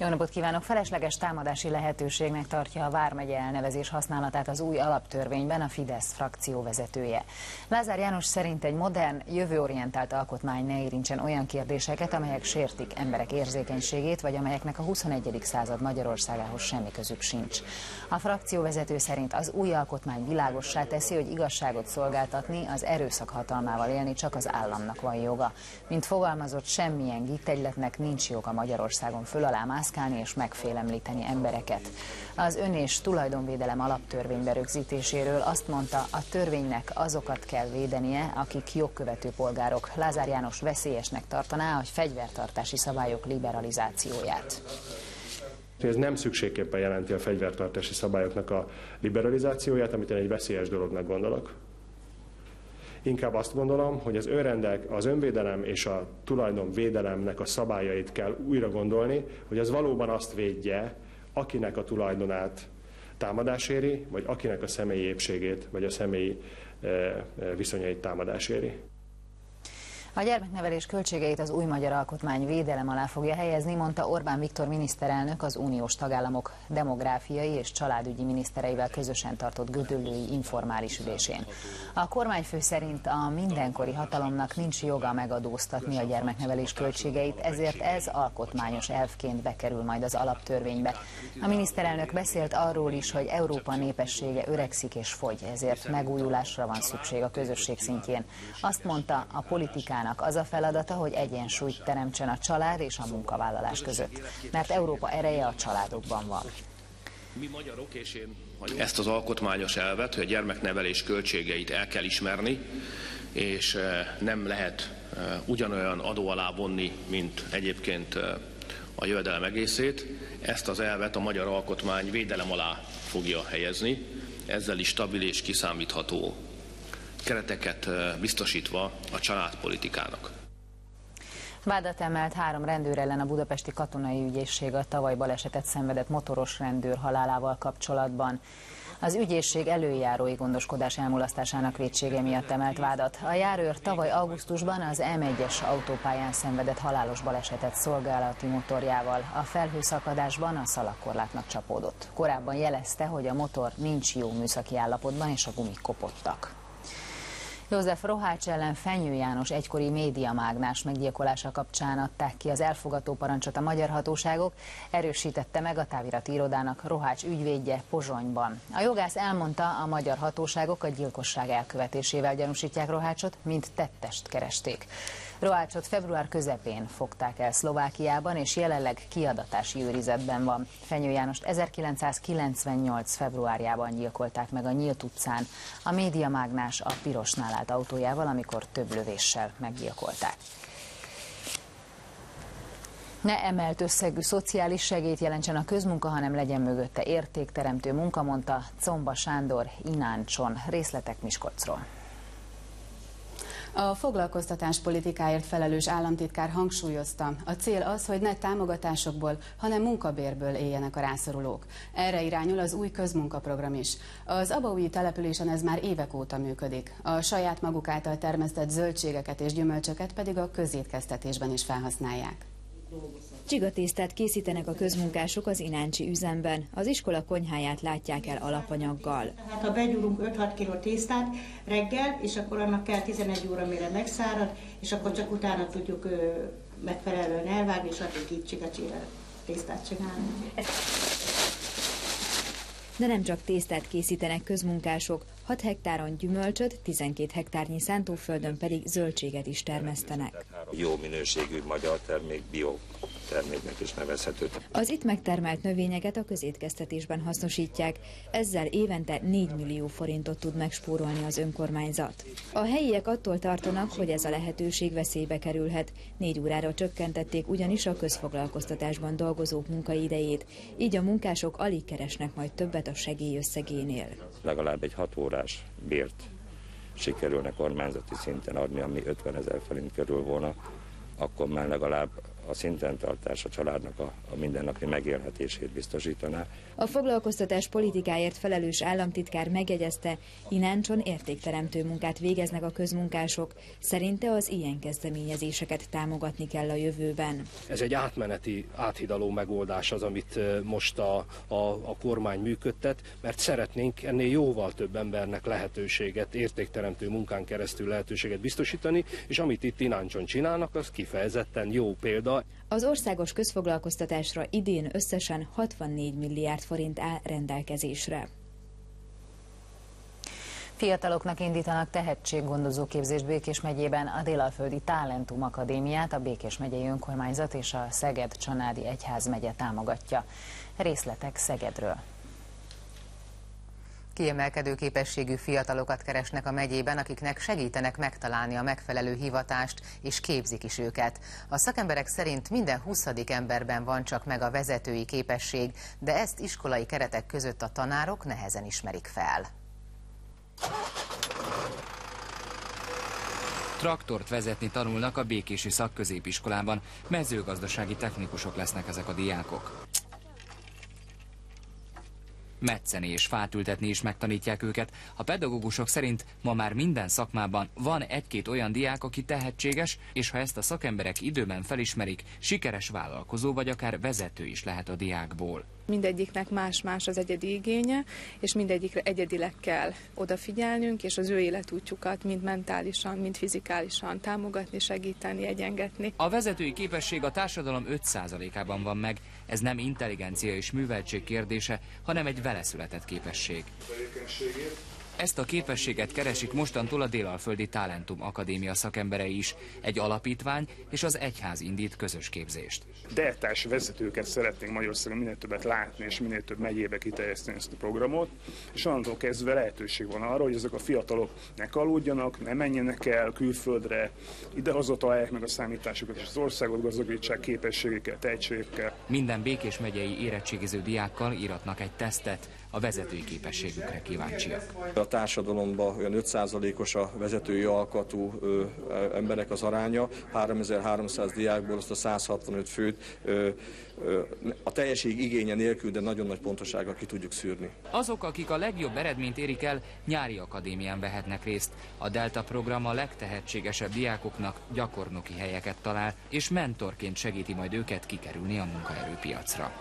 Jó napot kívánok! Felesleges támadási lehetőségnek tartja a vármegye elnevezés használatát az új alaptörvényben a Fidesz frakció vezetője. Lázár János szerint egy modern, jövőorientált alkotmány ne érintsen olyan kérdéseket, amelyek sértik emberek érzékenységét, vagy amelyeknek a 21. század Magyarországához semmi közük sincs. A frakcióvezető szerint az új alkotmány világossá teszi, hogy igazságot szolgáltatni, az erőszak hatalmával élni csak az államnak van joga. Mint fogalmazott, semmilyen gittegyletnek nincs joga Magyarországon föl alá mászkálni és megfélemlíteni embereket. Az ön- és tulajdonvédelem alaptörvénybe rögzítéséről azt mondta, a törvénynek azokat kell védenie, akik jogkövető polgárok. Lázár János veszélyesnek tartaná a fegyvertartási szabályok liberalizációját. Ez nem szükségképpen jelenti a fegyvertartási szabályoknak a liberalizációját, amit én egy veszélyes dolognak gondolok. Inkább azt gondolom, hogy az önvédelem és a tulajdonvédelemnek a szabályait kell újra gondolni, hogy az valóban azt védje, akinek a tulajdonát támadás éri, vagy akinek a személyi épségét, vagy a személyi viszonyait támadás éri. A gyermeknevelés költségeit az új magyar alkotmány védelem alá fogja helyezni, mondta Orbán Viktor miniszterelnök az uniós tagállamok demográfiai és családügyi minisztereivel közösen tartott gödöllői informális ülésén. A kormányfő szerint a mindenkori hatalomnak nincs joga megadóztatni a gyermeknevelés költségeit, ezért ez alkotmányos elvként bekerül majd az alaptörvénybe. A miniszterelnök beszélt arról is, hogy Európa népessége öregszik és fogy, ezért megújulásra van szükség a közösség szintjén. Azt mondta, a politikának az a feladata, hogy egyensúlyt teremtsen a család és a munkavállalás között, mert Európa ereje a családokban van. Mi magyarok, és én ezt az alkotmányos elvet, hogy a gyermeknevelés költségeit el kell ismerni, és nem lehet ugyanolyan adó alá vonni, mint egyébként a jövedelem egészét, ezt az elvet a magyar alkotmány védelem alá fogja helyezni, ezzel is stabil és kiszámítható kereteket biztosítva a családpolitikának. Vádat emelt 3 rendőr ellen a budapesti katonai ügyészség a tavaly balesetet szenvedett motoros rendőr halálával kapcsolatban. Az ügyészség előjárói gondoskodás elmulasztásának vétsége miatt emelt vádat. A járőr tavaly augusztusban az M1-es autópályán szenvedett halálos balesetet szolgálati motorjával. A felhőszakadásban a szalagkorlátnak csapódott. Korábban jelezte, hogy a motor nincs jó műszaki állapotban és a gumik kopottak. József Rohács ellen Fenyő János egykori médiamágnás meggyilkolása kapcsán adták ki az elfogató parancsot a magyar hatóságok, erősítette meg a távirati irodának Rohács ügyvédje Pozsonyban. A jogász elmondta, a magyar hatóságok a gyilkosság elkövetésével gyanúsítják Rohácsot, mint tettest keresték. Rohácsot február közepén fogták el Szlovákiában, és jelenleg kiadatási őrizetben van. Fenyő Jánost 1998. februárjában gyilkolták meg a Nyílt utcán. A médiamágnás a pirosnál állt autójával, amikor több lövéssel meggyilkolták. Ne emelt összegű szociális segélyt jelentsen a közmunka, hanem legyen mögötte értékteremtő munka, mondta Comba Sándor Ináncson. Részletek Miskolcról. A foglalkoztatáspolitikáért felelős államtitkár hangsúlyozta, a cél az, hogy ne támogatásokból, hanem munkabérből éljenek a rászorulók. Erre irányul az új közmunkaprogram is. Az abaúji településen ez már évek óta működik. A saját maguk által termesztett zöldségeket és gyümölcsöket pedig a közétkeztetésben is felhasználják. Csigatésztát készítenek a közmunkások az ináncsi üzemben. Az iskola konyháját látják el alapanyaggal. Hát ha begyúrunk 5-6 kg tésztát reggel, és akkor annak kell 11 óra, mire megszárad, és akkor csak utána tudjuk megfelelően elvágni, és addig így csigacsira tésztát csinálni. De nem csak tésztát készítenek közmunkások, 6 hektáron gyümölcsöt, 12 hektárnyi szántóföldön pedig zöldséget is termesztenek. Jó minőségű magyar termék, bio terméknek is nevezhető. Az itt megtermelt növényeket a közétkeztetésben hasznosítják, ezzel évente 4 millió forintot tud megspórolni az önkormányzat. A helyiek attól tartanak, hogy ez a lehetőség veszélybe kerülhet. 4 órára csökkentették ugyanis a közfoglalkoztatásban dolgozók munkaidejét, így a munkások alig keresnek majd többet a segély összegénél. Legalább egy 6 órás bért sikerülne kormányzati szinten adni, ami 50 000 forint körül volna, akkor már legalább a szinten tartás a családnak a mindennapi megélhetését biztosítaná. A foglalkoztatás politikáért felelős államtitkár megjegyezte, Ináncson értékteremtő munkát végeznek a közmunkások. Szerinte az ilyen kezdeményezéseket támogatni kell a jövőben. Ez egy átmeneti, áthidaló megoldás az, amit most a kormány működtet, mert szeretnénk ennél jóval több embernek lehetőséget, értékteremtő munkán keresztül lehetőséget biztosítani, és amit itt Ináncson csinálnak, az kifejezetten jó példa. Az országos közfoglalkoztatásra idén összesen 64 milliárd forint áll rendelkezésre. Fiataloknak indítanak tehetséggondozó képzést Békés megyében, a Délalföldi Talentum Akadémiát a Békés megyei önkormányzat és a Szeged-Csanádi Egyházmegye támogatja. Részletek Szegedről. Kiemelkedő képességű fiatalokat keresnek a megyében, akiknek segítenek megtalálni a megfelelő hivatást, és képzik is őket. A szakemberek szerint minden 20. emberben van csak meg a vezetői képesség, de ezt iskolai keretek között a tanárok nehezen ismerik fel. Traktort vezetni tanulnak a békési szakközépiskolában, mezőgazdasági technikusok lesznek ezek a diákok. Metszeni és fát ültetni is megtanítják őket. A pedagógusok szerint ma már minden szakmában van egy-két olyan diák, aki tehetséges, és ha ezt a szakemberek időben felismerik, sikeres vállalkozó vagy akár vezető is lehet a diákból. Mindegyiknek más-más az egyedi igénye, és mindegyikre egyedileg kell odafigyelnünk, és az ő életútjukat mind mentálisan, mind fizikálisan támogatni, segíteni, egyengetni. A vezetői képesség a társadalom 5%-ában van meg. Ez nem intelligencia és műveltség kérdése, hanem egy veleszületett képesség. Ezt a képességet keresik mostantól a Délalföldi Talentum Akadémia szakemberei is. Egy alapítvány és az egyház indít közös képzést. Deltás vezetőket szeretnénk Magyarországon minél többet látni, és minél több megyébe kiterjeszteni ezt a programot, és onnantól kezdve lehetőség van arra, hogy ezek a fiatalok ne kalódjanak, ne menjenek el külföldre, idehozott találják meg a számításukat, és az országot gazdagítsák képességekkel, tehetségekkel. Minden Békés megyei érettségiző diákkal íratnak egy tesztet, a vezetői képességükre kíváncsiak. A társadalomban olyan 5%-os a vezetői alkatú emberek az aránya, 3300 diákból azt a 165 főt a teljesség igénye nélkül, de nagyon nagy pontosággal ki tudjuk szűrni. Azok, akik a legjobb eredményt érik el, nyári akadémián vehetnek részt. A Delta program a legtehetségesebb diákoknak gyakornoki helyeket talál, és mentorként segíti majd őket kikerülni a munkaerőpiacra.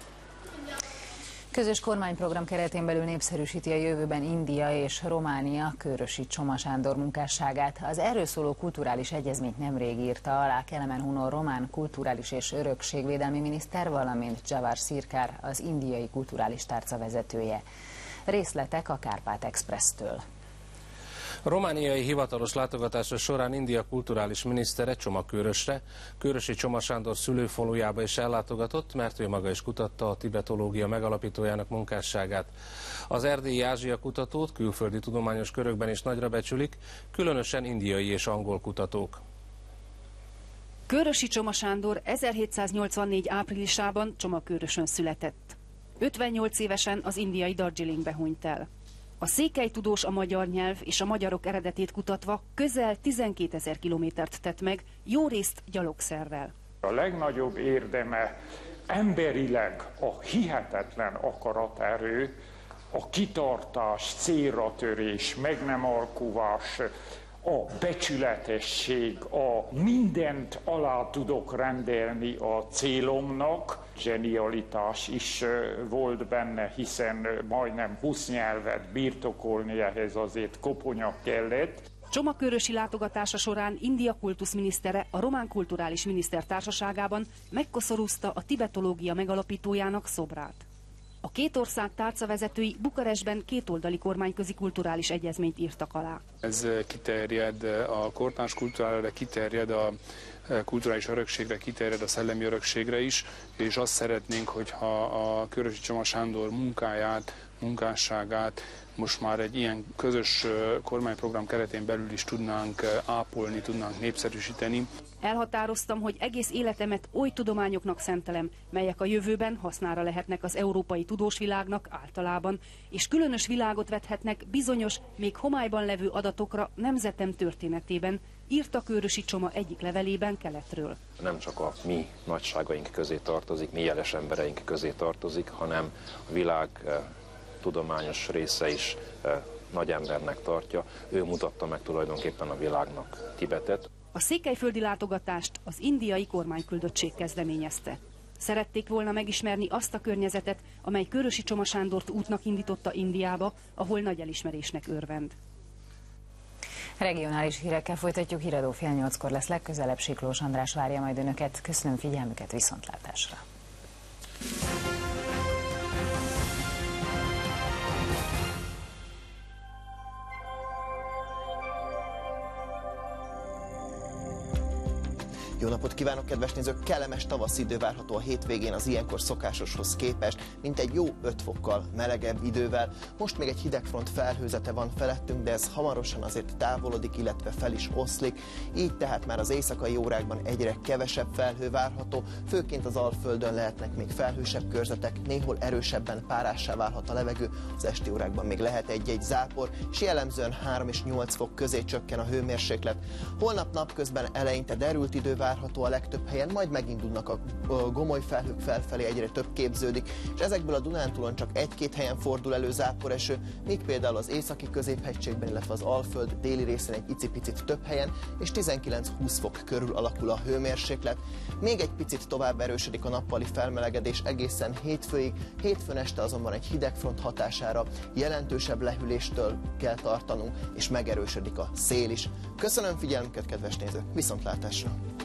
Közös kormányprogram keretén belül népszerűsíti a jövőben India és Románia Kőrösi Csoma Sándor munkásságát. Az erről szóló kulturális egyezményt nemrég írta alá Kelemen Hunor román kulturális és örökségvédelmi miniszter, valamint Javar Sirkar, az indiai kulturális tárca vezetője. Részletek a Kárpát Expresstől. A romániai hivatalos látogatása során India kulturális minisztere Csoma-Kőrösre, Kőrösi Csoma Sándor szülőfalujába is ellátogatott, mert ő maga is kutatta a tibetológia megalapítójának munkásságát. Az erdélyi Ázsia kutatót külföldi tudományos körökben is nagyra becsülik, különösen indiai és angol kutatók. Kőrösi Csoma Sándor 1784. áprilisában Csoma-Kőrösön született. 58 évesen az indiai Darjeelingbe hunyt el. A székelytudós a magyar nyelv és a magyarok eredetét kutatva közel 12 000 kilométert tett meg, jó részt gyalogszerrel. A legnagyobb érdeme emberileg a hihetetlen akaraterő, a kitartás, célra törés, meg nem alkuvás, a becsületesség, a mindent alá tudok rendelni a célomnak. Zsenialitás is volt benne, hiszen majdnem 20 nyelvet birtokolni, ehhez azért koponya kellett. Csoma-Kőrösi látogatása során India kultuszminisztere a Román Kulturális Miniszter társaságában megkoszorúzta a tibetológia megalapítójának szobrát. A két ország tárcavezetői Bukarestben kétoldali kormányközi kulturális egyezményt írtak alá. Ez kiterjed a kortárs kultúrára, kiterjed a kulturális örökségre, kiterjed a szellemi örökségre is, és azt szeretnénk, hogyha a Kőrösi Csoma Sándor munkáját munkásságát most már egy ilyen közös kormányprogram keretén belül is tudnánk ápolni, tudnánk népszerűsíteni. Elhatároztam, hogy egész életemet oly tudományoknak szentelem, melyek a jövőben hasznára lehetnek az európai tudós világnak általában, és különös világot vethetnek bizonyos, még homályban levő adatokra nemzetem történetében, írta Kőrösi Csoma egyik levelében keletről. Nem csak a mi nagyságaink közé tartozik, mi jeles embereink közé tartozik, hanem a világ tudományos része is nagy embernek tartja. Ő mutatta meg tulajdonképpen a világnak Tibetet. A székelyföldi látogatást az indiai kormányküldöttség kezdeményezte. Szerették volna megismerni azt a környezetet, amely Kőrösi Csoma Sándort útnak indította Indiába, ahol nagy elismerésnek örvend. Regionális hírekkel folytatjuk, híradó 7:30-kor lesz legközelebb. Siklós András várja majd önöket. Köszönöm figyelmüket, viszontlátásra! Jó napot kívánok, kedves nézők! Kellemes tavaszi idő várható a hétvégén az ilyenkor szokásoshoz képest, mint egy jó 5 fokkal melegebb idővel. Most még egy hidegfront felhőzete van felettünk, de ez hamarosan azért távolodik, illetve fel is oszlik. Így tehát már az éjszakai órákban egyre kevesebb felhő várható, főként az Alföldön lehetnek még felhősebb körzetek, néhol erősebben párássá válhat a levegő, az esti órákban még lehet egy-egy zápor, és jellemzően 3 és 8 fok közé csökken a hőmérséklet. Holnap napközben eleinte derült idő várható a legtöbb helyen, majd megindulnak a gomoly felhők felfelé, egyre több képződik, és ezekből a Dunántúlon csak 1-2 helyen fordul elő záporeső, míg például az északi középhegységben, illetve az Alföld déli részén egy icipicit több helyen, és 19-20 fok körül alakul a hőmérséklet. Még egy picit tovább erősödik a nappali felmelegedés egészen hétfőig, hétfőn este azonban egy hidegfront hatására jelentősebb lehűléstől kell tartanunk, és megerősödik a szél is. Köszönöm figyelmüket, kedves nézők, viszontlátásra!